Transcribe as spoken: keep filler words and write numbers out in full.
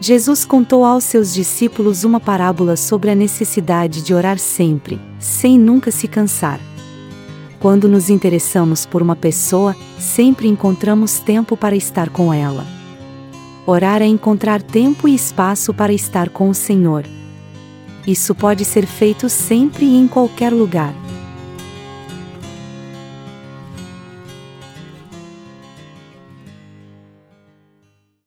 Jesus contou aos seus discípulos uma parábola sobre a necessidade de orar sempre, sem nunca se cansar. Quando nos interessamos por uma pessoa, sempre encontramos tempo para estar com ela. Orar é encontrar tempo e espaço para estar com o Senhor. Isso pode ser feito sempre e em qualquer lugar.